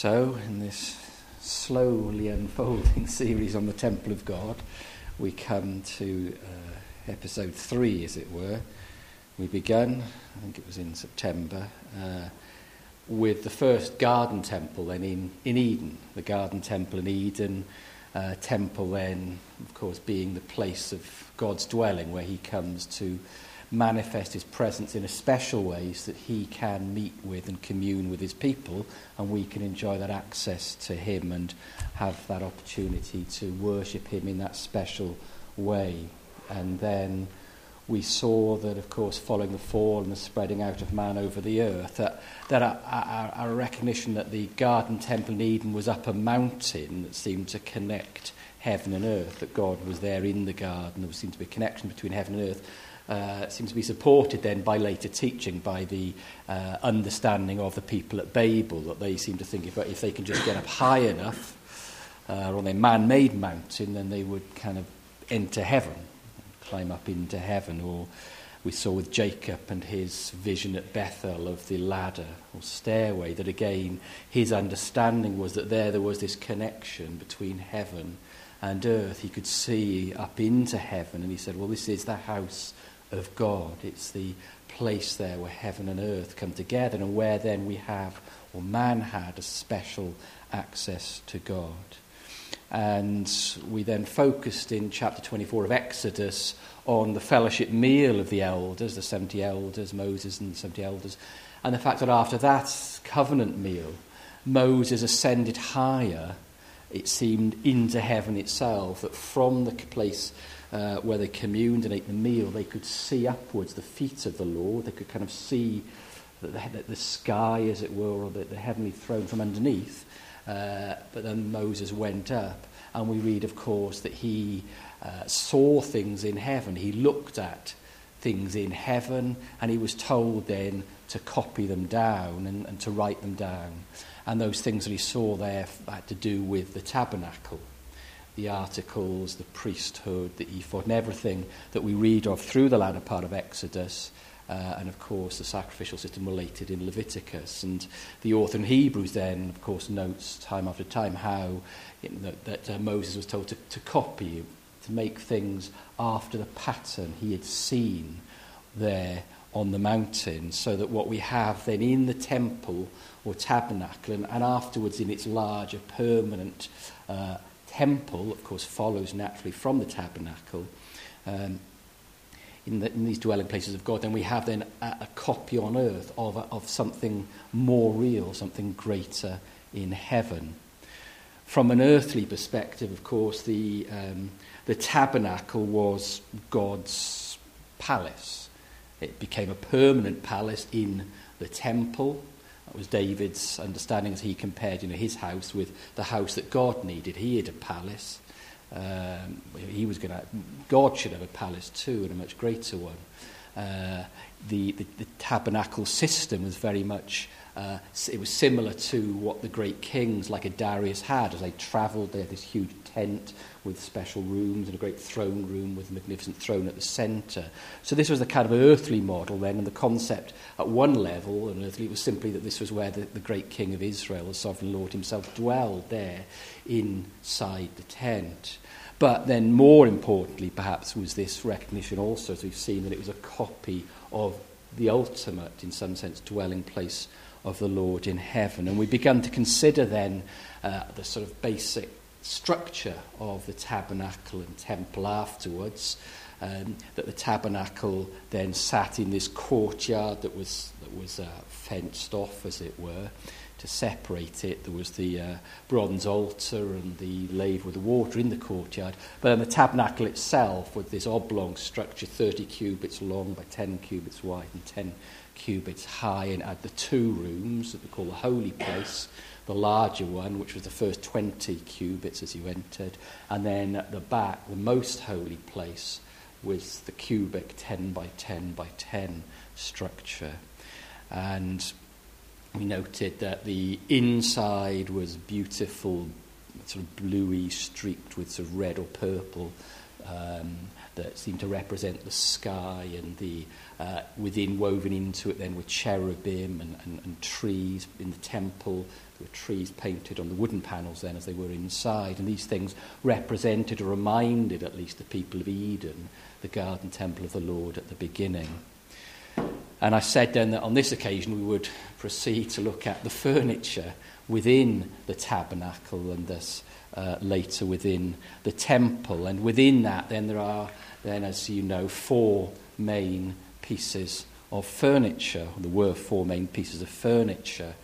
So, in this slowly unfolding series on the Temple of God, we come to episode 3, as it were. We begun, I think it was in September, with the first garden temple then in Eden. The garden temple in Eden, temple then, of course, being the place of God's dwelling, where he comes to manifest his presence in a special way so that he can meet with and commune with his people, and we can enjoy that access to him and have that opportunity to worship him in that special way. And then we saw that, of course, following the fall and the spreading out of man over the earth, that our recognition that the garden temple in Eden was up a mountain that seemed to connect heaven and earth, that God was there in the garden. There seemed to be a connection between heaven and earth. Seems to be supported then by later teaching, by the understanding of the people at Babel, that they seem to think if they can just get up high enough on their man-made mountain, then they would kind of enter heaven, climb up into heaven. Or we saw with Jacob and his vision at Bethel of the ladder or stairway, that again his understanding was that there was this connection between heaven and earth. He could see up into heaven, and he said, well, this is the house of God. It's the place there where heaven and earth come together, and where then we have, or man had, a special access to God. And we then focused in chapter 24 of Exodus on the fellowship meal of the elders, the 70 elders, Moses and the 70 elders, and the fact that after that covenant meal, Moses ascended higher, it seemed, into heaven itself, that from the place where they communed and ate the meal, they could see upwards the feet of the Lord. They could kind of see the sky, as it were, or the heavenly throne from underneath. But then Moses went up, and we read, of course, that he saw things in heaven. He looked at things in heaven, and he was told then to copy them down and to write them down. And those things that he saw there had to do with the tabernacle, the articles, the priesthood, the ephod, and everything that we read of through the latter part of Exodus, and of course the sacrificial system related in Leviticus. And the author in Hebrews then, of course, notes time after time how that Moses was told to copy, to make things after the pattern he had seen there on the mountain, so that what we have then in the temple or tabernacle, and afterwards in its larger permanent temple, of course, follows naturally from the tabernacle, in these dwelling places of God, then we have then a copy on earth of something more real, something greater in heaven. From an earthly perspective, of course, the tabernacle was God's palace. It became a permanent palace in the temple. That was David's understanding as he compared, his house with the house that God needed. He had a palace. God should have a palace too, and a much greater one. The tabernacle system was very much, it was similar to what the great kings like a Darius had. As they travelled, they had this huge tent with special rooms and a great throne room with a magnificent throne at the centre. So this was the kind of earthly model then, and the concept at one level, and earthly, was simply that this was where the great king of Israel, the sovereign Lord himself, dwelled there inside the tent. But then more importantly, perhaps, was this recognition also, as we've seen, that it was a copy of the ultimate, in some sense, dwelling place of the Lord in heaven. And we began to consider then the sort of basic structure of the tabernacle and temple afterwards, that the tabernacle then sat in this courtyard that was fenced off, as it were. To separate it, there was the bronze altar and the laver with the water in the courtyard. But then the tabernacle itself was this oblong structure, 30 cubits long by 10 cubits wide and 10 cubits high, and had the two rooms that we call the holy place, the larger one, which was the first 20 cubits as you entered, and then at the back, the most holy place, was the cubic 10 by 10 by 10 structure. And we noted that the inside was beautiful, sort of bluey, streaked with sort of red or purple that seem to represent the sky, and the within, woven into it then, were cherubim and trees in the temple. There were trees painted on the wooden panels then as they were inside, and these things represented or reminded at least the people of Eden, the garden temple of the Lord at the beginning. And I said then that on this occasion we would proceed to look at the furniture within the tabernacle, and thus later within the temple. And within that then there are, then as you know, 4 main pieces of furniture. There were 4 main pieces of furniture.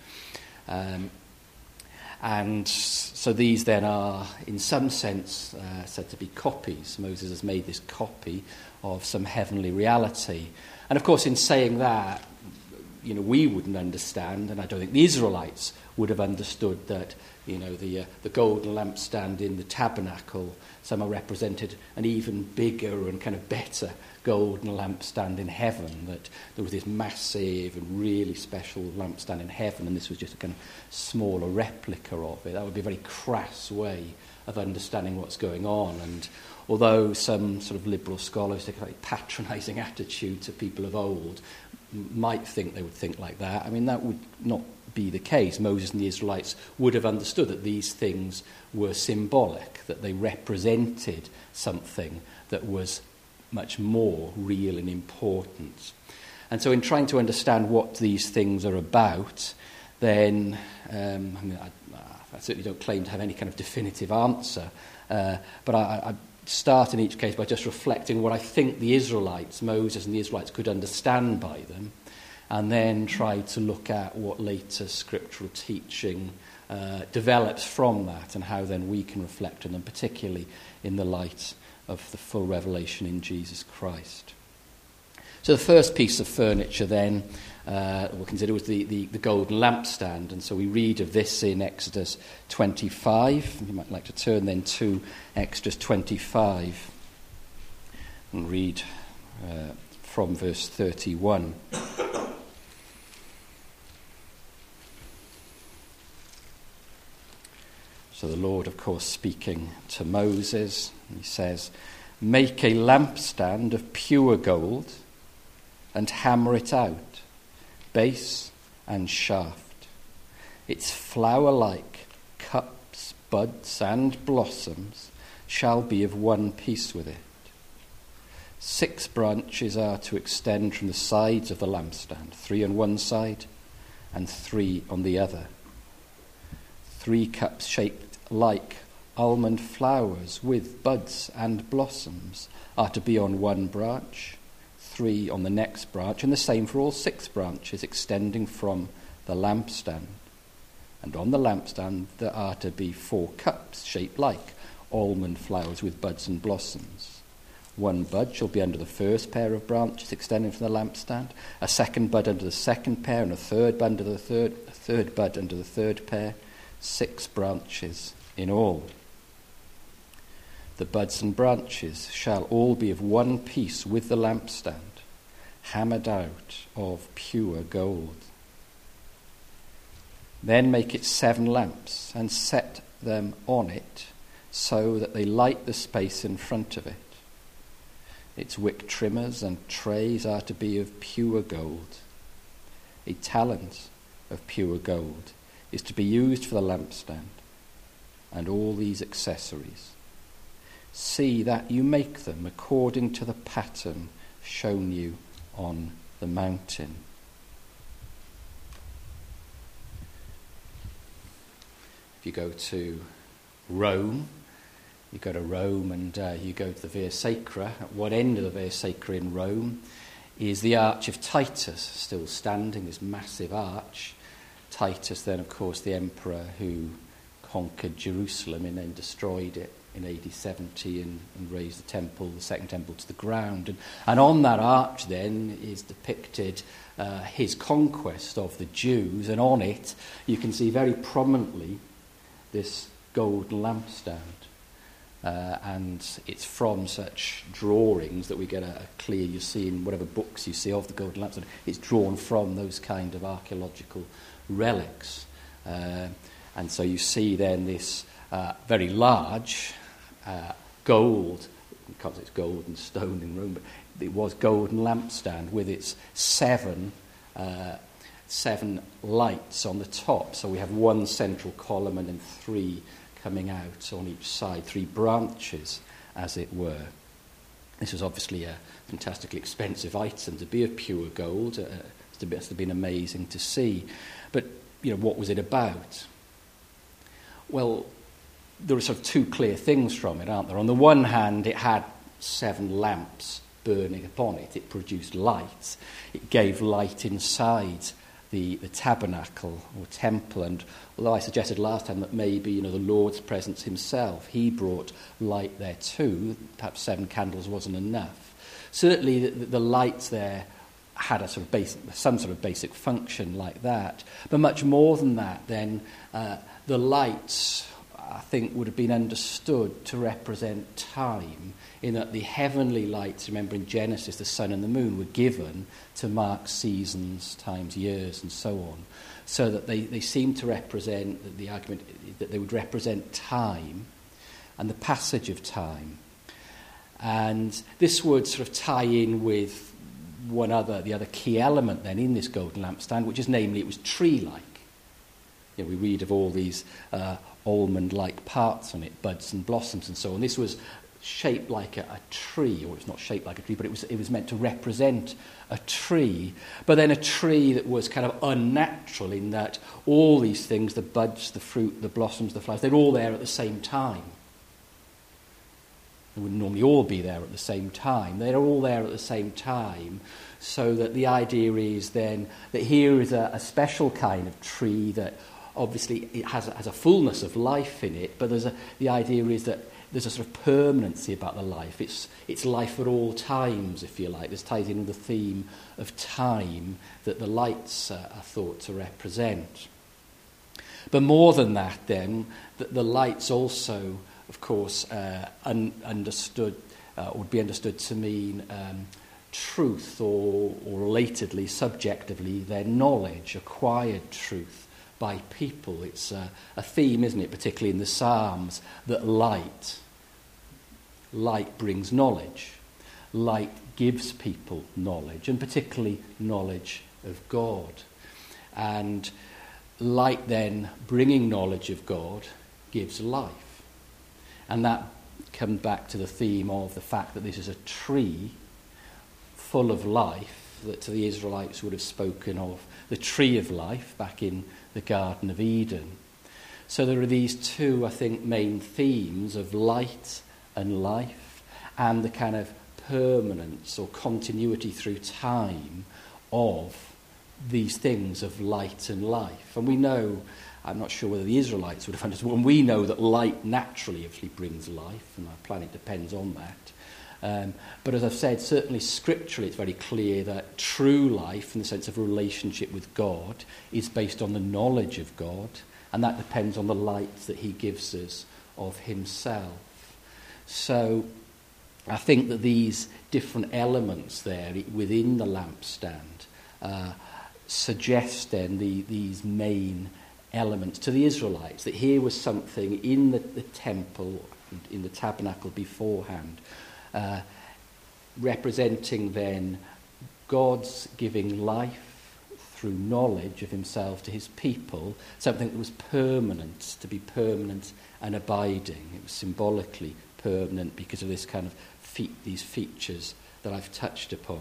And so these then are, in some sense, said to be copies. Moses has made this copy of some heavenly reality. And of course, in saying that, we wouldn't understand, and I don't think the Israelites would have understood that, the golden lampstand in the tabernacle somehow represented an even bigger and kind of better golden lampstand in heaven, that there was this massive and really special lampstand in heaven, and this was just a kind of smaller replica of it. That would be a very crass way of understanding what's going on. And although some sort of liberal scholars take a very patronising attitude to people of old, might think they would think like that, I mean, that would not be the case. Moses and the Israelites would have understood that these things were symbolic, that they represented something that was much more real and important. And so in trying to understand what these things are about, then, I certainly don't claim to have any kind of definitive answer, but I start in each case by just reflecting what I think the Israelites, Moses and the Israelites, could understand by them, and then try to look at what later scriptural teaching develops from that, and how then we can reflect on them, particularly in the light of the full revelation in Jesus Christ. So the first piece of furniture then we'll consider was the golden lampstand. And so we read of this in Exodus 25. You might like to turn then to Exodus 25 and read from verse 31. So the Lord, of course, speaking to Moses, he says, "Make a lampstand of pure gold and hammer it out, base and shaft. Its flower-like cups, buds, and blossoms shall be of one piece with it. 6 branches are to extend from the sides of the lampstand, 3 on one side and 3 on the other. 3 cups shaped like almond flowers with buds and blossoms are to be on one branch, 3 on the next branch, and the same for all 6 branches extending from the lampstand. And on the lampstand there are to be 4 cups shaped like almond flowers with buds and blossoms. 1 bud shall be under the first pair of branches extending from the lampstand, a 2nd bud under the 2nd pair, and a 3rd bud under the 3rd, a 3rd bud under the 3rd pair, 6 branches in all. The buds and branches shall all be of one piece with the lampstand, hammered out of pure gold. Then make it 7 lamps and set them on it so that they light the space in front of it. Its wick trimmers and trays are to be of pure gold. A talent of pure gold is to be used for the lampstand and all these accessories. See that you make them according to the pattern shown you on the mountain." If you go to Rome, and you go to the Via Sacra. At one end of the Via Sacra in Rome is the Arch of Titus, still standing, this massive arch. Titus then, of course, the emperor who conquered Jerusalem and then destroyed it in AD 70 and razed the temple, the second temple, to the ground. And on that arch then is depicted his conquest of the Jews, and on it you can see very prominently this golden lampstand. And it's from such drawings that we get a clear, you see in whatever books you see of the golden lampstand, it's drawn from those kind of archaeological relics. And so you see then this very large gold because it's golden stone in Rome, but it was golden lampstand with its seven lights on the top. So we have one central column and then three coming out on each side, three branches, as it were. This was obviously a fantastically expensive item to be of pure gold. It must have been amazing to see. But, what was it about? Well, there are sort of two clear things from it, aren't there? On the one hand, it had 7 lamps burning upon it. It produced light. It gave light inside the tabernacle or temple. And although I suggested last time that maybe, the Lord's presence himself, he brought light there too, perhaps 7 candles wasn't enough. Certainly the lights there had some sort of basic function like that. But much more than that, then, the lights, I think, would have been understood to represent time, in that the heavenly lights, remember in Genesis, the sun and the moon were given to mark seasons, times, years, and so on, so that they seem to represent, the argument that they would represent time and the passage of time. And this would sort of tie in with the other key element then in this golden lampstand, which is namely it was tree-like. We read of all these almond-like parts on it, buds and blossoms and so on. This was shaped like a tree, or it's not shaped like a tree, but it was meant to represent a tree, but then a tree that was kind of unnatural in that all these things, the buds, the fruit, the blossoms, the flowers, they're all there at the same time. They wouldn't normally all be there at the same time. They're all there at the same time, so that the idea is then that here is a special kind of tree that obviously it has a fullness of life in it, but the idea is that there's a sort of permanency about the life. It's life at all times, if you like. This ties in with the theme of time that the lights are thought to represent. But more than that, then, the lights also, of course, understood would be understood to mean truth, or relatedly, subjectively, their knowledge, acquired truth by people. It's a theme, isn't it, particularly in the Psalms, that light brings knowledge. Light gives people knowledge, and particularly knowledge of God. And light then, bringing knowledge of God, gives life. And that comes back to the theme of the fact that this is a tree full of life, that to the Israelites would have spoken of the tree of life back in the Garden of Eden. So there are these two, I think, main themes of light and life, and the kind of permanence or continuity through time of these things of light and life. And we know, I'm not sure whether the Israelites would have understood, and we know that light naturally actually brings life, and our planet depends on that. But as I've said, certainly scripturally it's very clear that true life, in the sense of relationship with God, is based on the knowledge of God, and that depends on the light that he gives us of himself. So I think that these different elements there within the lampstand suggest then these main elements to the Israelites, that here was something in the temple, in the tabernacle beforehand, representing then God's giving life through knowledge of himself to his people, something that was permanent, to be permanent and abiding. It was symbolically permanent because of this kind of these features that I've touched upon.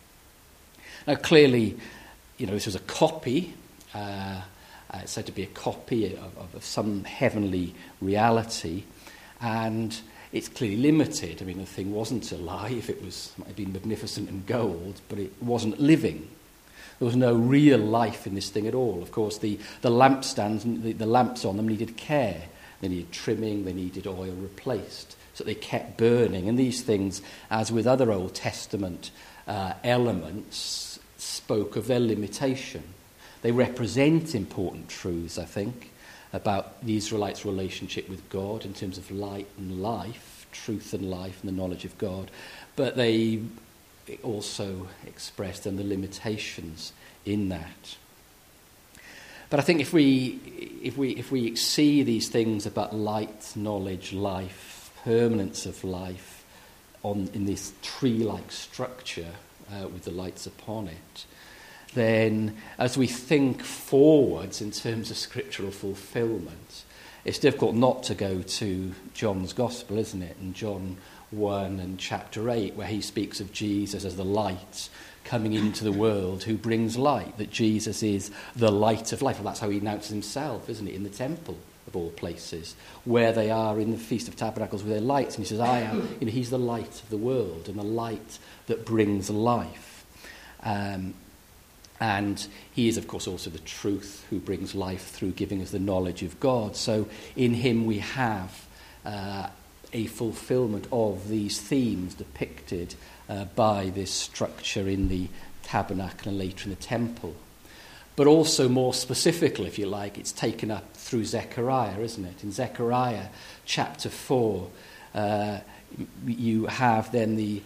Now clearly, this was a copy, it's said to be a copy of some heavenly reality, and it's clearly limited. I mean, the thing wasn't alive. It might have been magnificent and gold, but it wasn't living. There was no real life in this thing at all. Of course, the lampstands, the lamps on them needed care. They needed trimming, they needed oil replaced. So they kept burning. And these things, as with other Old Testament elements, spoke of their limitation. They represent important truths, I think, about the Israelites' relationship with God in terms of light and life, truth and life and the knowledge of God, but they also expressed the limitations in that. But I think if we see these things about light, knowledge, life, permanence of life, in this tree-like structure with the lights upon it, then as we think forwards in terms of scriptural fulfilment, it's difficult not to go to John's Gospel, isn't it? In John 1 and chapter 8, where he speaks of Jesus as the light coming into the world who brings light, that Jesus is the light of life. Well, that's how he announces himself, isn't it, in the temple of all places, where they are in the Feast of Tabernacles with their lights. And he says, I am, he's the light of the world and the light that brings life. And he is, of course, also the truth who brings life through giving us the knowledge of God. So in him we have a fulfilment of these themes depicted by this structure in the tabernacle and later in the temple. But also more specifically, if you like, it's taken up through Zechariah, isn't it? In Zechariah chapter 4, you have then the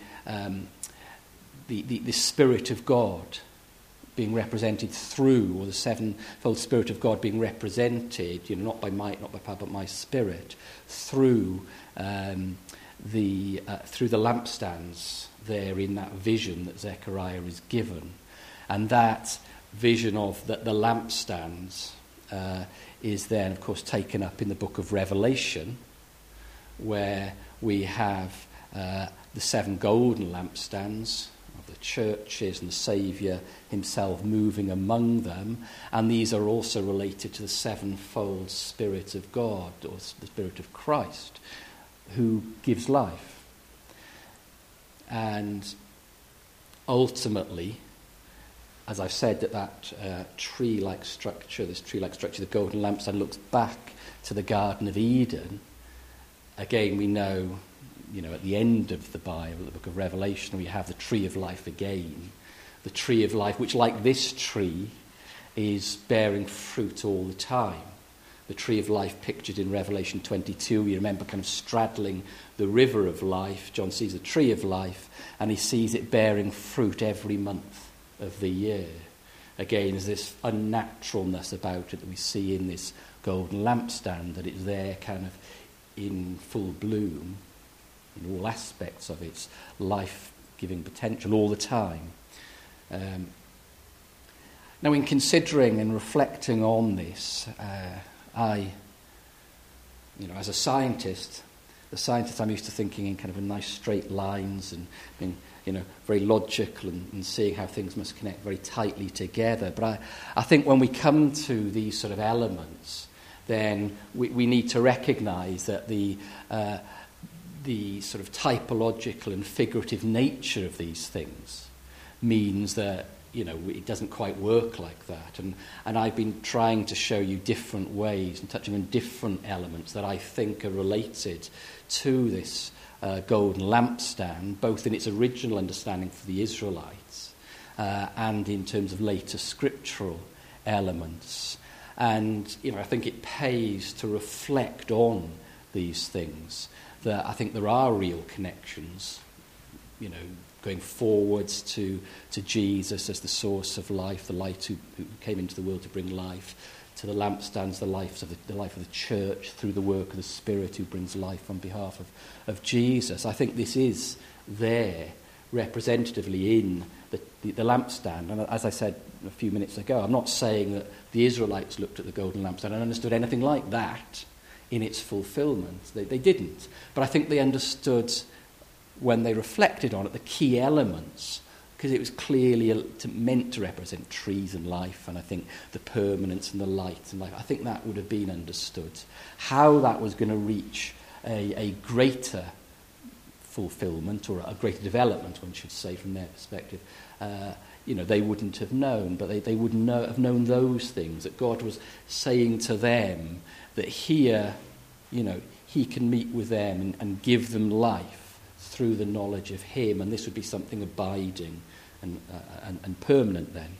Spirit of God being represented through, or the sevenfold Spirit of God being represented, not by might, not by power, but by Spirit, through the lampstands there in that vision that Zechariah is given. And that vision of the lampstands is then, of course, taken up in the book of Revelation, where we have the 7 golden lampstands of the churches and the Saviour himself moving among them. And these are also related to the sevenfold Spirit of God, or the Spirit of Christ, who gives life. And ultimately, as I've said, that tree-like structure, the golden lampstand, looks back to the Garden of Eden. Again, we know, at the end of the Bible, the book of Revelation, we have the tree of life again. The tree of life, which, like this tree, is bearing fruit all the time. The tree of life pictured in Revelation 22, you remember, kind of straddling the river of life. John sees the tree of life, and he sees it bearing fruit every month of the year. Again, there's this unnaturalness about it that we see in this golden lampstand, that it's there kind of in full bloom in all aspects of its life-giving potential all the time. Now, in considering and reflecting on this, as a scientist, I'm used to thinking in kind of nice straight lines and being, very logical and seeing how things must connect very tightly together. But I think when we come to these sort of elements, then we need to recognise that the sort of typological and figurative nature of these things means that it doesn't quite work like that. And I've been trying to show you different ways and touching on different elements that I think are related to this golden lampstand, both in its original understanding for the Israelites and in terms of later scriptural elements. And, I think it pays to reflect on these things, that I think there are real connections, going forwards to Jesus as the source of life, the light who came into the world to bring life, to the lampstands, the life of the church through the work of the Spirit who brings life on behalf of Jesus. I think this is there representatively in the lampstand. And as I said a few minutes ago, I'm not saying that the Israelites looked at the golden lampstand and understood anything like that in its fulfillment. They didn't. But I think they understood, when they reflected on it, the key elements, because it was clearly meant to represent trees and life, and I think the permanence and the light and life, I think that would have been understood. How that was going to reach a greater fulfillment, or a greater development, one should say, from their perspective, they wouldn't have known, but they would have known those things, that God was saying to them that here, he can meet with them and give them life through the knowledge of him, and this would be something abiding and permanent then.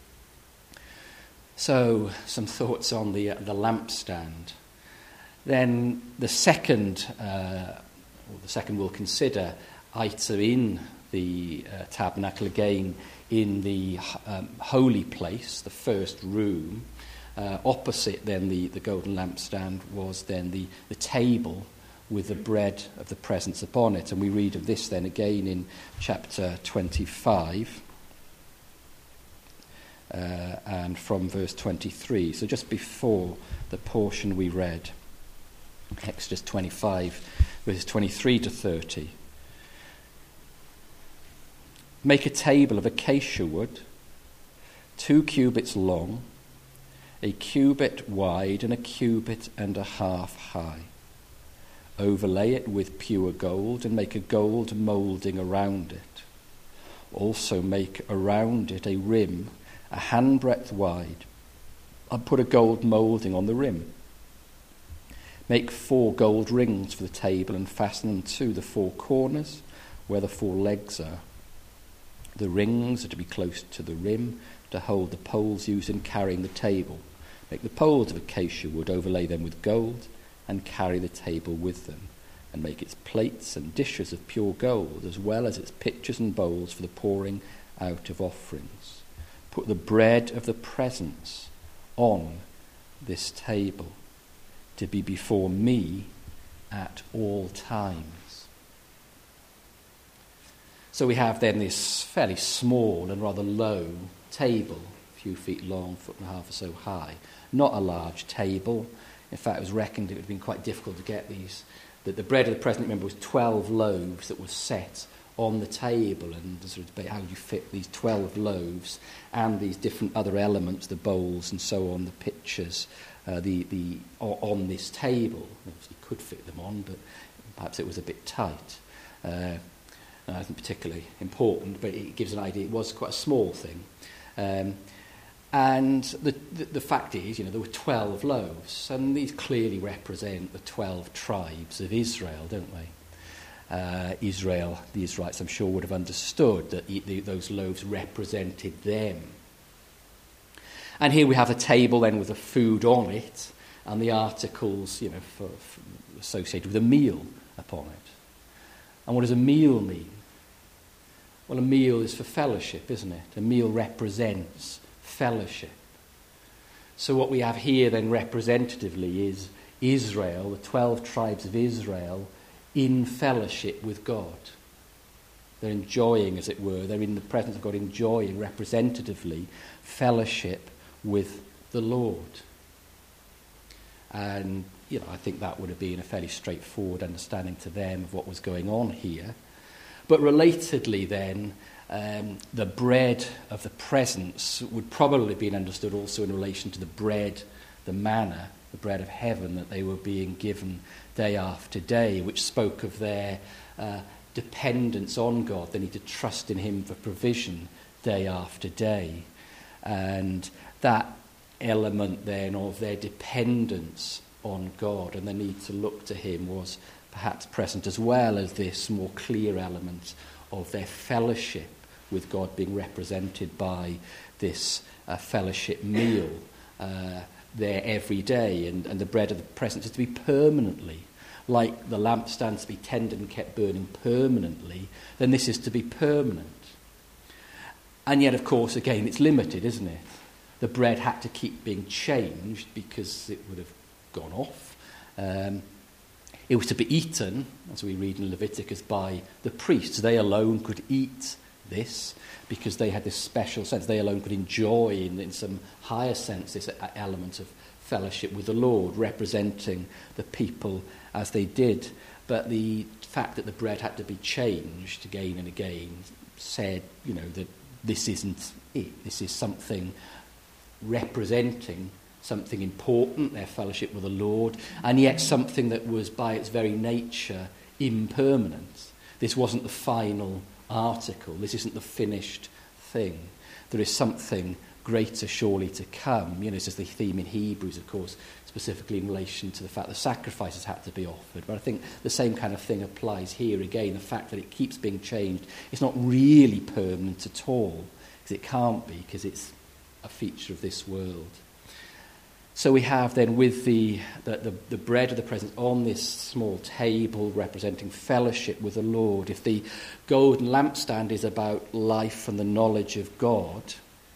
So, some thoughts on the lampstand. Then the second we'll consider item in the tabernacle, again in the holy place, the first room. Opposite then the golden lampstand was then the table with the bread of the presence upon it. And we read of this then again in chapter 25 and from verse 23. So just before the portion we read, Exodus 25, verses 23 to 30. Make a table of acacia wood, 2 cubits long, a cubit wide and a cubit and a half high. Overlay it with pure gold and make a gold moulding around it. Also make around it a rim, a handbreadth wide, and put a gold moulding on the rim. Make 4 gold rings for the table and fasten them to the 4 corners where the 4 legs are. The rings are to be close to the rim to hold the poles used in carrying the table. Make the poles of acacia wood, overlay them with gold, and carry the table with them, and make its plates and dishes of pure gold, as well as its pitchers and bowls for the pouring out of offerings. Put the bread of the presence on this table, to be before me at all times. So we have then this fairly small and rather low table, a few feet long, 1.5 feet or so high. Not a large table. In fact, it was reckoned it would have been quite difficult to get these. That the bread of the present, remember, was 12 loaves that were set on the table, and sort of debate how you fit these 12 loaves and these different other elements, the bowls and so on, the pitchers, on this table. Obviously, you could fit them on, but perhaps it was a bit tight. I think particularly important, but it gives an idea. It was quite a small thing. And the fact is, there were 12 loaves, and these clearly represent the 12 tribes of Israel, don't they? Israel, the Israelites, I'm sure, would have understood that those loaves represented them. And here we have a table then with the food on it, and the articles, for associated with a meal upon it. And what does a meal mean? Well, a meal is for fellowship, isn't it? A meal represents fellowship. So what we have here then representatively is Israel, the 12 tribes of Israel, in fellowship with God. They're enjoying, as it were, they're in the presence of God, enjoying representatively fellowship with the Lord. And, I think that would have been a fairly straightforward understanding to them of what was going on here. But relatedly then, the bread of the presence would probably have been understood also in relation to the bread, the manna, the bread of heaven that they were being given day after day, which spoke of their dependence on God. They need to trust in him for provision day after day. And that element then of their dependence on God and the need to look to him was perhaps present, as well as this more clear element of their fellowship with God being represented by this fellowship meal there every day. And the bread of the presence is to be permanently, like the lampstands to be tended and kept burning permanently, then this is to be permanent. And yet, of course, again, it's limited, isn't it? The bread had to keep being changed because it would have gone off. It was to be eaten, as we read in Leviticus, by the priests. They alone could eat this because they had this special sense. They alone could enjoy, in some higher sense, this element of fellowship with the Lord, representing the people as they did. But the fact that the bread had to be changed again and again said, that this isn't it. This is something representing something important, their fellowship with the Lord, and yet something that was by its very nature impermanent. This wasn't the final article. This isn't the finished thing. There is something greater surely to come. This is the theme in Hebrews, of course, specifically in relation to the fact that sacrifices had to be offered. But I think the same kind of thing applies here again. The fact that it keeps being changed. It's not really permanent at all, because it can't be, because it's a feature of this world. So we have then with the bread of the presence on this small table representing fellowship with the Lord. If the golden lampstand is about life and the knowledge of God,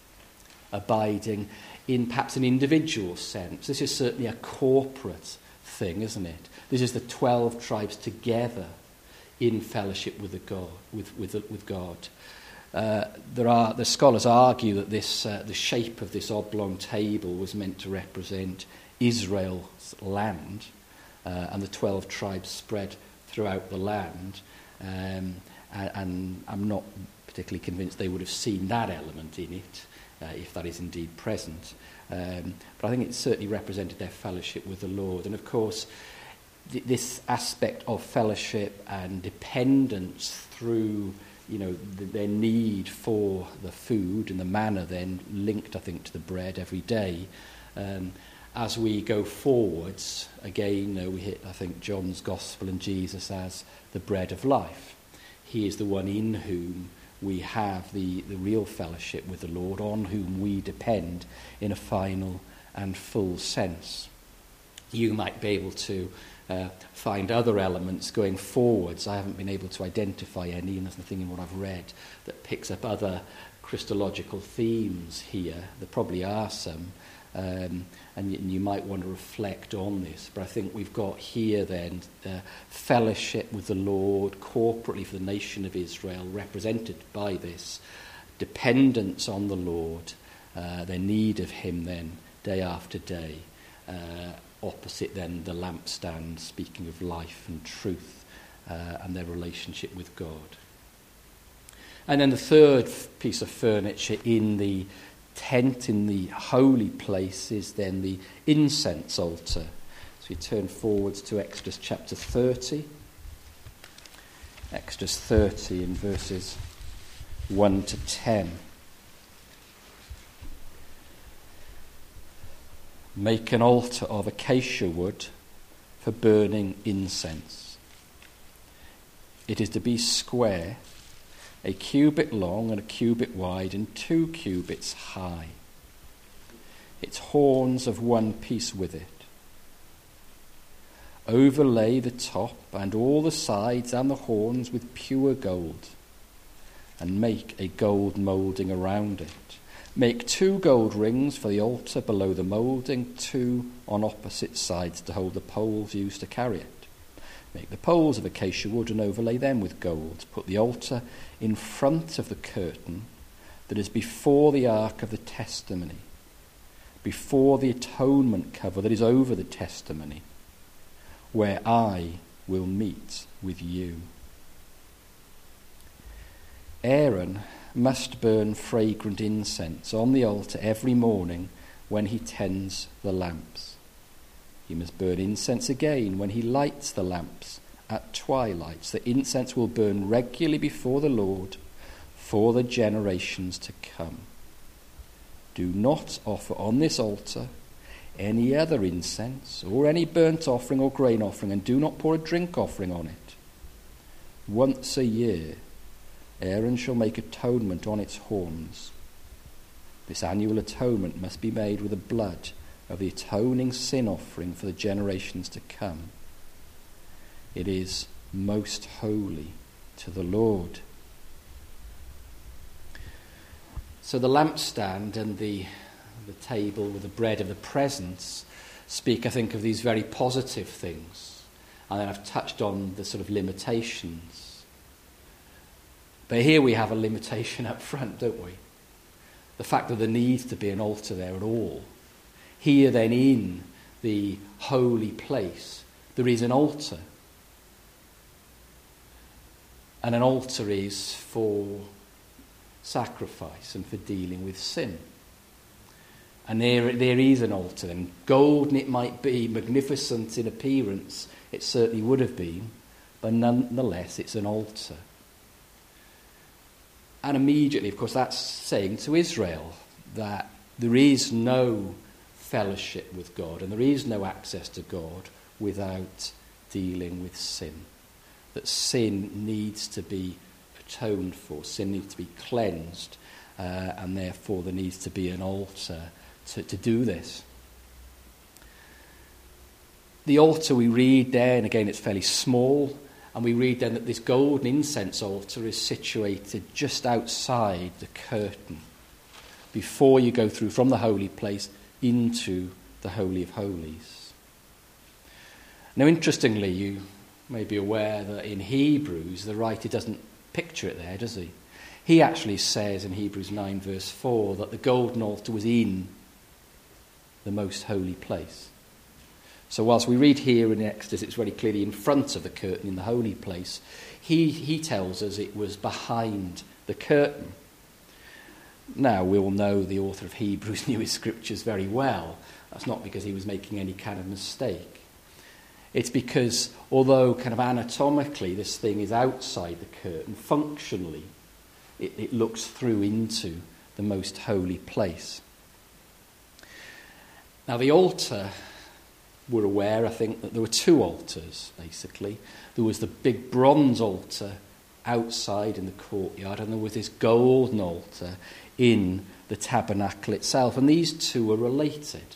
abiding in perhaps an individual sense, this is certainly a corporate thing, isn't it? This is the 12 tribes together in fellowship with God. The scholars argue that the shape of this oblong table was meant to represent Israel's land, and the 12 tribes spread throughout the land. And I'm not particularly convinced they would have seen that element in it, if that is indeed present. But I think it certainly represented their fellowship with the Lord. And of course, this aspect of fellowship and dependence through their need for the food and the manna then linked, I think, to the bread every day. As we go forwards, again, we hit, I think, John's Gospel and Jesus as the bread of life. He is the one in whom we have the real fellowship with the Lord, on whom we depend in a final and full sense. You might be able to find other elements going forwards. I haven't been able to identify any, and there's nothing in what I've read that picks up other Christological themes here. There probably are some, and you might want to reflect on this. But I think we've got here then fellowship with the Lord corporately for the nation of Israel, represented by this dependence on the Lord, their need of him then day after day. Opposite then the lampstand, speaking of life and truth, and their relationship with God. And then the third piece of furniture in the tent, in the holy place, is then the incense altar. So we turn forwards to Exodus chapter 30. Exodus 30 in verses 1 to 10. Make an altar of acacia wood for burning incense. It is to be square, a cubit long and a cubit wide and 2 cubits high. Its horns of one piece with it. Overlay the top and all the sides and the horns with pure gold, and make a gold moulding around it. Make 2 gold rings for the altar below the moulding, 2 on opposite sides to hold the poles used to carry it. Make the poles of acacia wood and overlay them with gold. Put the altar in front of the curtain that is before the ark of the testimony, before the atonement cover that is over the testimony, where I will meet with you. Aaron must burn fragrant incense on the altar every morning when he tends the lamps. He must burn incense again when he lights the lamps at twilight. So the incense will burn regularly before the Lord for the generations to come. Do not offer on this altar any other incense or any burnt offering or grain offering, and do not pour a drink offering on it. Once a year Aaron shall make atonement on its horns. This annual atonement must be made with the blood of the atoning sin offering for the generations to come. It is most holy to the Lord. So the lampstand and the table with the bread of the presence speak, I think, of these very positive things. And then I've touched on the sort of limitations. But here we have a limitation up front, don't we? The fact that there needs to be an altar there at all. Here then in the holy place, there is an altar. And an altar is for sacrifice and for dealing with sin. And there is an altar. And golden it might be, magnificent in appearance, it certainly would have been, but nonetheless it's an altar. And immediately, of course, that's saying to Israel that there is no fellowship with God and there is no access to God without dealing with sin. That sin needs to be atoned for, sin needs to be cleansed, and therefore there needs to be an altar to do this. The altar we read there, and again it's fairly small, and we read then that this golden incense altar is situated just outside the curtain before you go through from the holy place into the Holy of Holies. Now, interestingly, you may be aware that in Hebrews, the writer doesn't picture it there, does he? He actually says in Hebrews 9 verse 4 that the golden altar was in the most holy place. So whilst we read here in Exodus it's very clearly in front of the curtain in the holy place, he tells us it was behind the curtain. Now, we all know the author of Hebrews knew his scriptures very well. That's not because he was making any kind of mistake. It's because, although kind of anatomically this thing is outside the curtain, functionally it looks through into the most holy place. Now, the altar, we're aware, I think, that there were two altars, basically. There was the big bronze altar outside in the courtyard, and there was this golden altar in the tabernacle itself. And these two are related.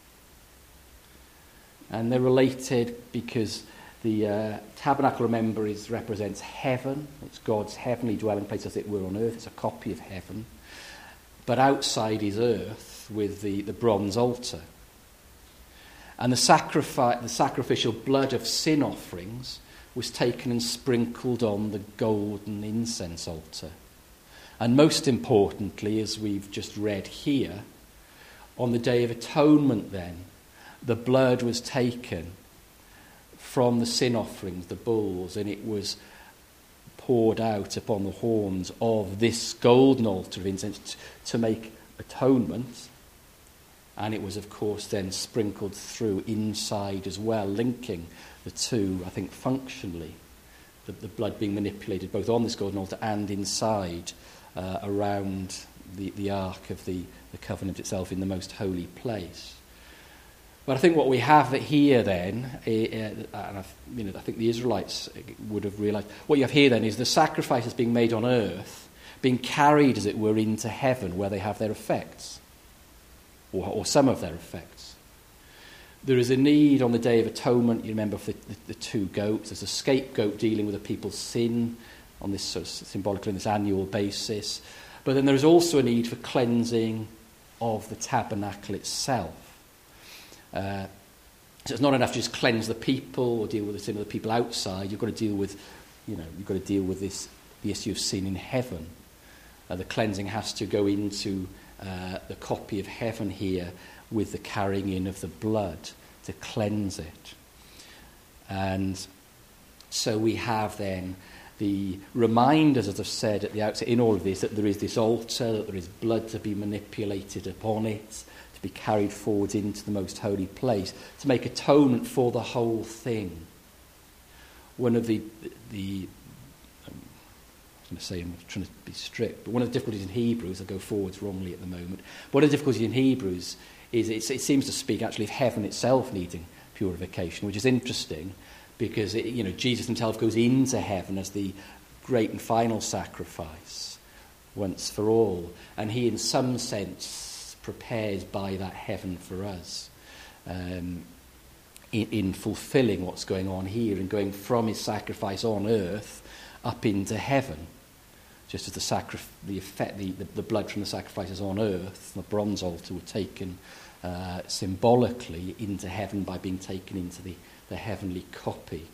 And they're related because the tabernacle, remember, represents heaven. It's God's heavenly dwelling place, as it were, on earth. It's a copy of heaven. But outside is earth with the bronze altar. And the sacrificial blood of sin offerings was taken and sprinkled on the golden incense altar. And most importantly, as we've just read here, on the Day of Atonement then, the blood was taken from the sin offerings, the bulls, and it was poured out upon the horns of this golden altar of incense to make atonement. And it was, of course, then sprinkled through inside as well, linking the two, I think, functionally. The blood being manipulated both on this golden altar and inside around the Ark of the Covenant itself in the most holy place. But I think what we have here then, and I think the Israelites would have realised, what you have here then is the sacrifices being made on earth, being carried, as it were, into heaven where they have their effects. Or some of their effects. There is a need on the Day of Atonement, you remember, for the two goats. There's a scapegoat dealing with the people's sin on this sort of symbolically on this annual basis. But then there is also a need for cleansing of the tabernacle itself. So it's not enough to just cleanse the people or deal with the sin of the people outside. You've got to deal with, the issue of sin in heaven. The cleansing has to go into the copy of heaven here with the carrying in of the blood to cleanse it. And so we have then the reminders, as I've said at the outset in all of this, that there is this altar, that there is blood to be manipulated upon it, to be carried forward into the most holy place, to make atonement for the whole thing. One of I'm trying to be strict, but one of the difficulties in Hebrews, I go forwards wrongly at the moment, but one of the difficulties in Hebrews is it seems to speak actually of heaven itself needing purification, which is interesting because Jesus himself goes into heaven as the great and final sacrifice once for all, and he in some sense prepares by that heaven for us in fulfilling what's going on here and going from his sacrifice on earth up into heaven. Just as the blood from the sacrifices on earth, the bronze altar, were taken symbolically into heaven by being taken into the heavenly copy.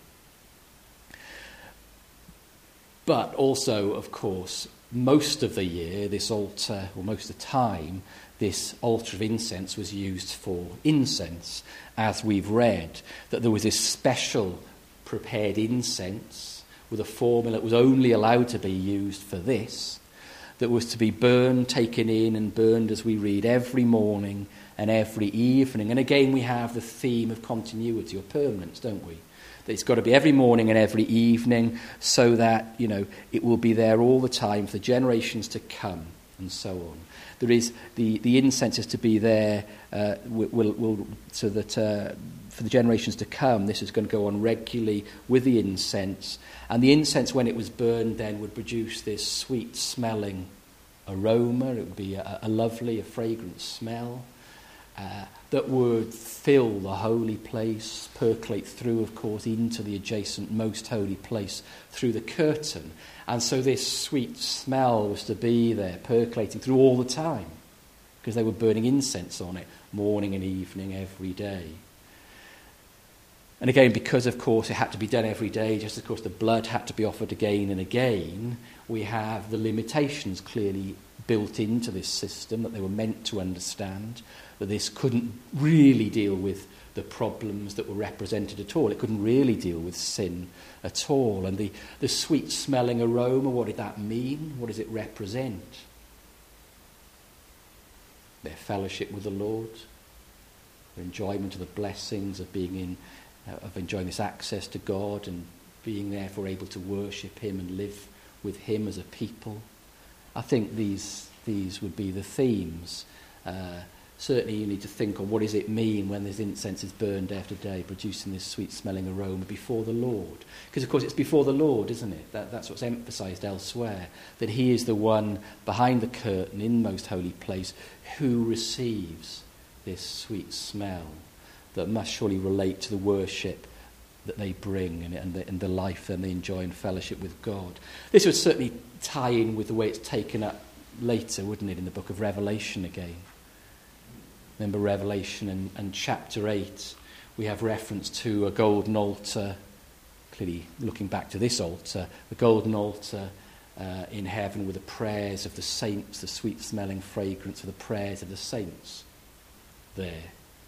But also, of course, most of the year, this altar, or most of the time, this altar of incense was used for incense, as we've read, that there was this special prepared incense with a formula that was only allowed to be used for this, that was to be burned, taken in and burned, as we read, every morning and every evening. And again, we have the theme of continuity or permanence, don't we? That it's got to be every morning and every evening so that, it will be there all the time for the generations to come and so on. There is the incense is to be there so that for the generations to come, this is going to go on regularly with the incense. And the incense, when it was burned, then would produce this sweet-smelling aroma. It would be a lovely, fragrant smell that would fill the holy place, percolate through, of course, into the adjacent most holy place through the curtain. And so this sweet smell was to be there, percolating through all the time, because they were burning incense on it, morning and evening, every day. And again, because, of course, it had to be done every day, just of course the blood had to be offered again and again, we have the limitations clearly built into this system that they were meant to understand, that this couldn't really deal with the problems that were represented at all. It couldn't really deal with sin at all. And the sweet-smelling aroma, what did that mean? What does it represent? Their fellowship with the Lord, their enjoyment of the blessings of of enjoying this access to God and being therefore able to worship him and live with him as a people. I think these would be the themes. Certainly you need to think on what does it mean when this incense is burned after day, producing this sweet-smelling aroma before the Lord. Because, of course, it's before the Lord, isn't it? That's what's emphasised elsewhere, that he is the one behind the curtain in the most holy place who receives this sweet smell that must surely relate to the worship that they bring and the life that they enjoy in fellowship with God. This would certainly tie in with the way it's taken up later, wouldn't it, in the book of Revelation again. Remember Revelation and chapter 8, we have reference to a golden altar, clearly looking back to this altar, the golden altar in heaven with the prayers of the saints, the sweet-smelling fragrance of the prayers of the saints there.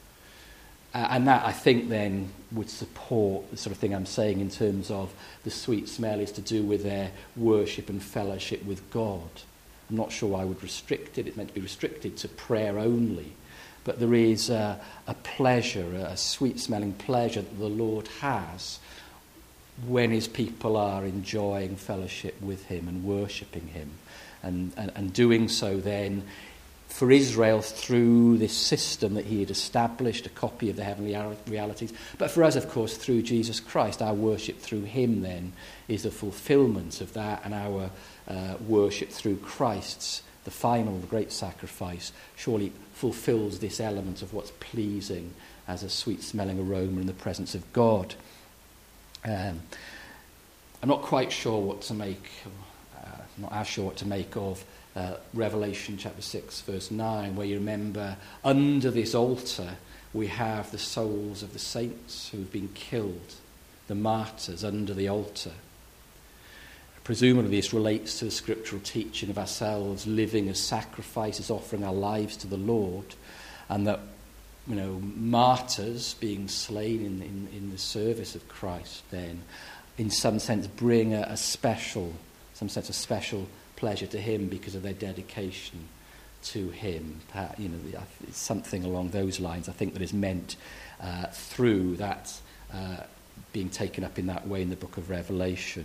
And that, I think, then would support the sort of thing I'm saying in terms of the sweet smell is to do with their worship and fellowship with God. I'm not sure I would restrict it. It's meant to be restricted to prayer only. But there is a pleasure, a sweet-smelling pleasure that the Lord has when his people are enjoying fellowship with him and worshipping him. And doing so then for Israel through this system that he had established, a copy of the heavenly realities. But for us, of course, through Jesus Christ, our worship through him then is the fulfillment of that, and our worship through Christ's, the final, the great sacrifice, surely fulfills this element of what's pleasing as a sweet-smelling aroma in the presence of God. I'm not quite sure what to make, not as sure what to make of Revelation chapter 6 verse 9, where you remember under this altar we have the souls of the saints who have been killed, the martyrs under the altar. Presumably this relates to the scriptural teaching of ourselves living as sacrifices, offering our lives to the Lord, and that, you know, martyrs being slain in the service of Christ then in some sense bring a special pleasure to him because of their dedication to him. You know, it's something along those lines, I think, that is meant through that being taken up in that way in the book of Revelation.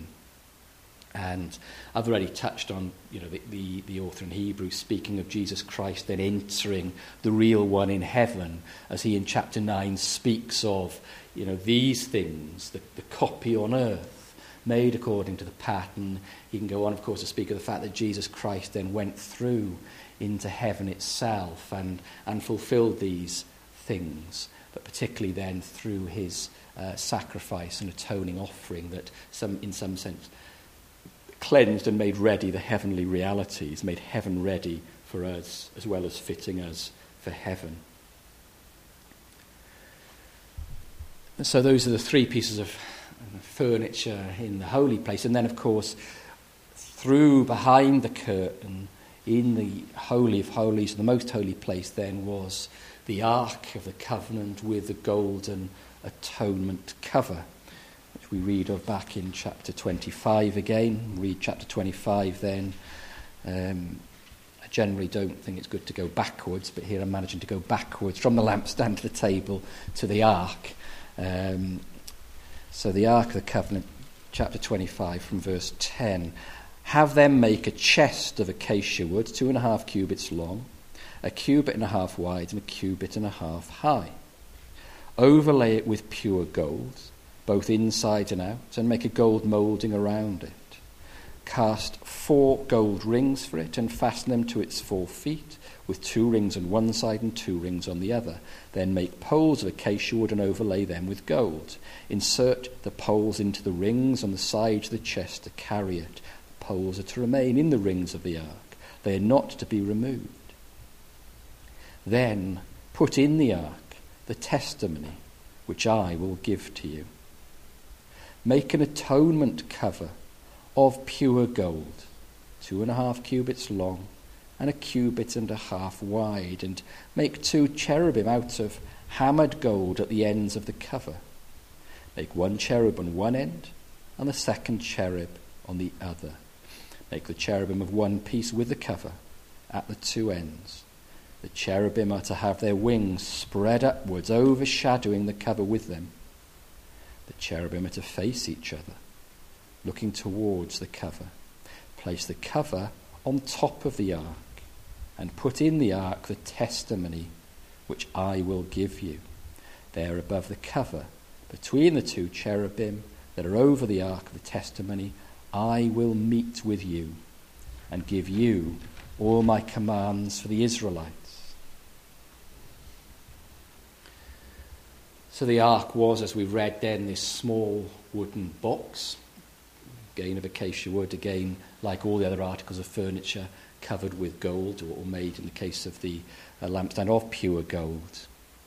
And I've already touched on, you know, the author in Hebrews speaking of Jesus Christ then entering the real one in heaven, as he in chapter 9 speaks of, you know, these things, the copy on earth, made according to the pattern. He can go on, of course, to speak of the fact that Jesus Christ then went through into heaven itself and fulfilled these things, but particularly then through his sacrifice and atoning offering that in some sense cleansed and made ready the heavenly realities, made heaven ready for us as well as fitting us for heaven. And so those are the three pieces of furniture in the holy place. And then, of course, through behind the curtain in the Holy of Holies, the most holy place then was the Ark of the Covenant with the golden atonement cover, which we read of back in chapter 25 again. Read chapter 25 then. I generally don't think it's good to go backwards, but here I'm managing to go backwards from the lampstand to the table to the Ark. So the Ark of the Covenant, chapter 25 from verse 10. Have them make a chest of acacia wood, 2.5 cubits long, 1.5 cubits wide, and 1.5 cubits high. Overlay it with pure gold, both inside and out, and make a gold moulding around it. Cast 4 gold rings for it, and fasten them to its 4 feet, with 2 rings on one side and 2 rings on the other. Then make poles of acacia wood and overlay them with gold. Insert the poles into the rings on the sides of the chest to carry it. The poles are to remain in the rings of the ark. They are not to be removed. Then put in the ark the testimony which I will give to you. Make an atonement cover of pure gold, 2.5 cubits long, and 1.5 cubits wide, and make 2 cherubim out of hammered gold at the ends of the cover. Make 1 cherub on one end, and the second cherub on the other. Make the cherubim of one piece with the cover at the 2 ends. The cherubim are to have their wings spread upwards, overshadowing the cover with them. The cherubim are to face each other, looking towards the cover. Place the cover on top of the ark, and put in the ark the testimony which I will give you. There above the cover, between the 2 cherubim that are over the ark of the testimony, I will meet with you and give you all my commands for the Israelites. So the ark was, as we read then, this small wooden box, again of acacia wood, again like all the other articles of furniture, covered with gold, or made in the case of the lampstand of pure gold.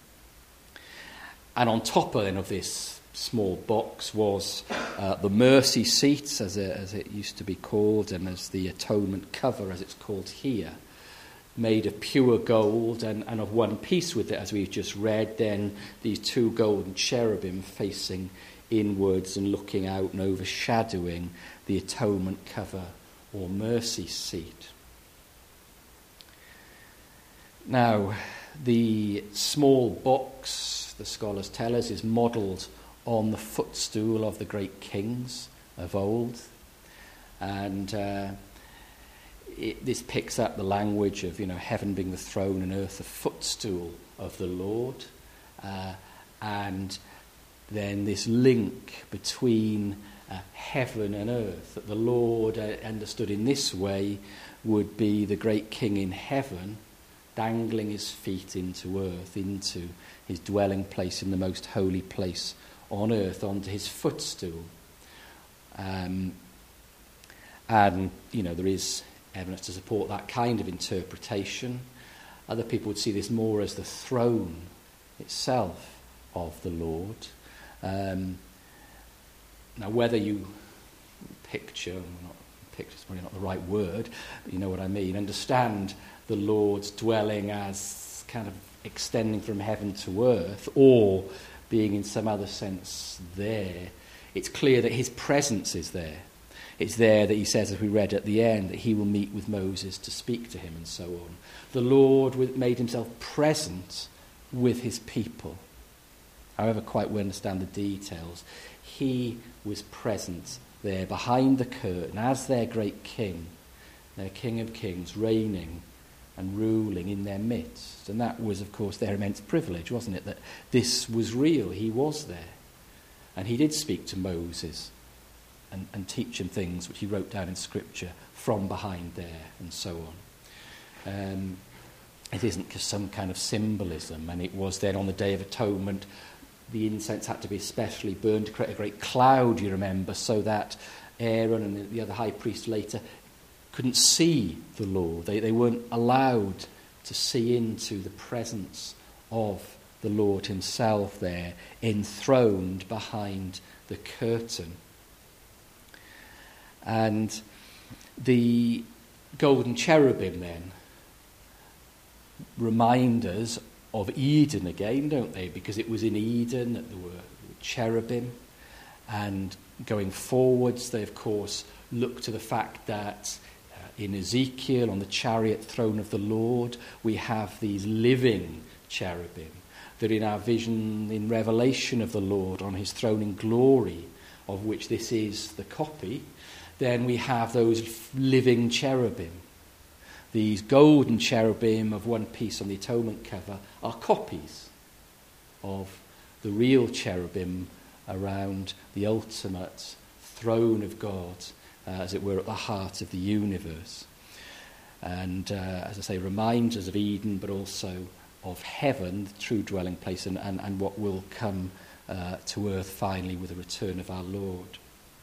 And on top then of this small box was the mercy seat, as it used to be called, and as the atonement cover, as it's called here, made of pure gold and of one piece with it, as we've just read. Then these 2 golden cherubim facing inwards and looking out and overshadowing the atonement cover or mercy seat. Now, the small box, the scholars tell us, is modelled on the footstool of the great kings of old. And this picks up the language of, heaven being the throne and earth the footstool of the Lord. And then this link between heaven and earth, that the Lord, understood in this way, would be the great king in heaven, dangling his feet into earth, into his dwelling place in the most holy place on earth, onto his footstool. And, there is evidence to support that kind of interpretation. Other people would see this more as the throne itself of the Lord. Now, whether you picture's probably not the right word, but you know what I mean, understand the Lord's dwelling as kind of extending from heaven to earth, or being in some other sense there, it's clear that his presence is there. It's there that he says, as we read at the end, that he will meet with Moses to speak to him and so on. The Lord made himself present with his people. However quite we understand the details, he was present there behind the curtain as their great king, their King of Kings, reigning and ruling in their midst. And that was, of course, their immense privilege, wasn't it? That this was real. He was there. And he did speak to Moses and teach him things which he wrote down in Scripture from behind there and so on. It isn't just some kind of symbolism. And it was then on the Day of Atonement, the incense had to be especially burned to create a great cloud, you remember, so that Aaron and the other high priest later couldn't see the Lord. They weren't allowed to see into the presence of the Lord himself there, enthroned behind the curtain. And the golden cherubim then remind us of Eden again, don't they? Because it was in Eden that there were cherubim. And going forwards, they, of course, look to the fact that in Ezekiel, on the chariot throne of the Lord, we have these living cherubim. That in our vision in Revelation of the Lord on his throne in glory, of which this is the copy, then we have those living cherubim. These golden cherubim of one piece on the atonement cover are copies of the real cherubim around the ultimate throne of God, as it were, at the heart of the universe. And, as I say, reminds us of Eden, but also of heaven, the true dwelling place, and what will come to earth finally with the return of our Lord.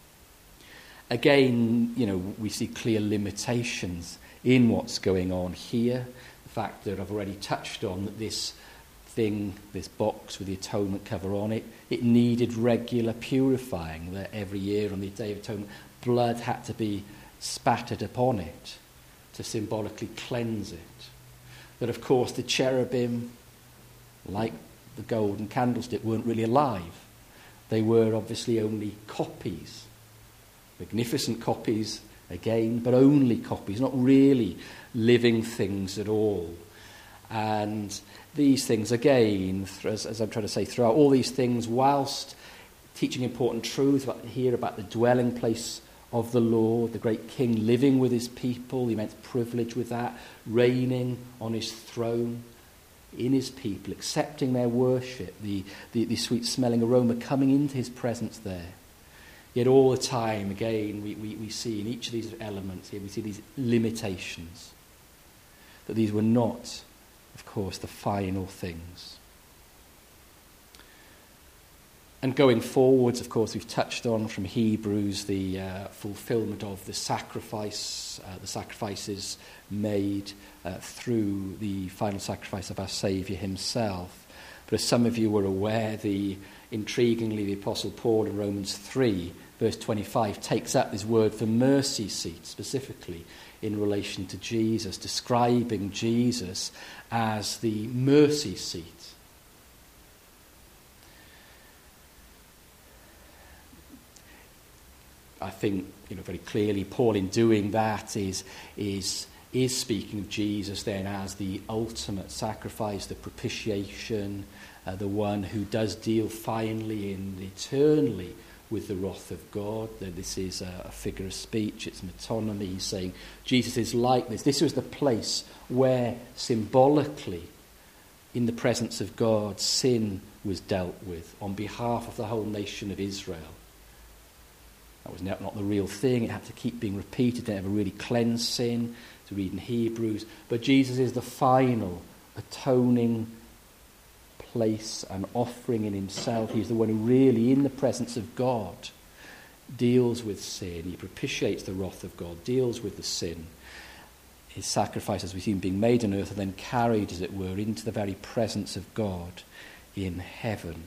Again, we see clear limitations in what's going on here. The fact that I've already touched on, that this thing, this box with the atonement cover on it, it needed regular purifying. That every year on the Day of Atonement, blood had to be spattered upon it to symbolically cleanse it. That, of course, the cherubim, like the golden candlestick, weren't really alive. They were obviously only copies, magnificent copies again, but only copies, not really living things at all. And these things, again, as I'm trying to say, throughout all these things, whilst teaching important truths here about the dwelling place of the Lord, the great King living with his people, the immense privilege with that, reigning on his throne in his people, accepting their worship, the sweet-smelling aroma coming into his presence there. Yet all the time, again, we see in each of these elements here, we see these limitations, that these were not, of course, the final things. And going forwards, of course, we've touched on from Hebrews the fulfillment of the sacrifices made through the final sacrifice of our Saviour himself. But as some of you were aware, intriguingly, the Apostle Paul in Romans 3, verse 25, takes up this word for mercy seat, specifically in relation to Jesus, describing Jesus as the mercy seat. I think, very clearly, Paul in doing that is speaking of Jesus then as the ultimate sacrifice, the propitiation, the one who does deal finally and eternally with the wrath of God. That this is a figure of speech, it's metonymy. He's saying Jesus is like this. This was the place where symbolically, in the presence of God, sin was dealt with on behalf of the whole nation of Israel. That was not the real thing. It had to keep being repeated to ever really cleanse sin, to read in Hebrews. But Jesus is the final atoning place and offering in himself. He's the one who really, in the presence of God, deals with sin. He propitiates the wrath of God, deals with the sin. His sacrifice, as we've seen, being made on earth and then carried, as it were, into the very presence of God in heaven.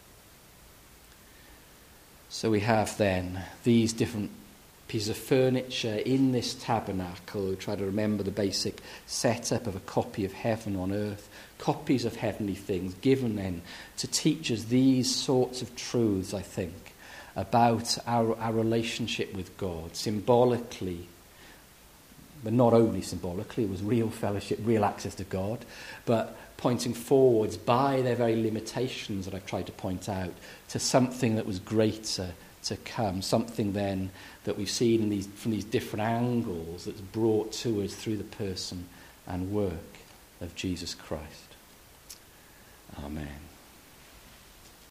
So we have then these different pieces of furniture in this tabernacle. We try to remember the basic setup of a copy of heaven on earth, copies of heavenly things given then to teach us these sorts of truths, I think, about our relationship with God, symbolically, but not only symbolically. It was real fellowship, real access to God, but pointing forwards by their very limitations that I've tried to point out to something that was greater to come, something then that we've seen from these different angles that's brought to us through the person and work of Jesus Christ. Amen.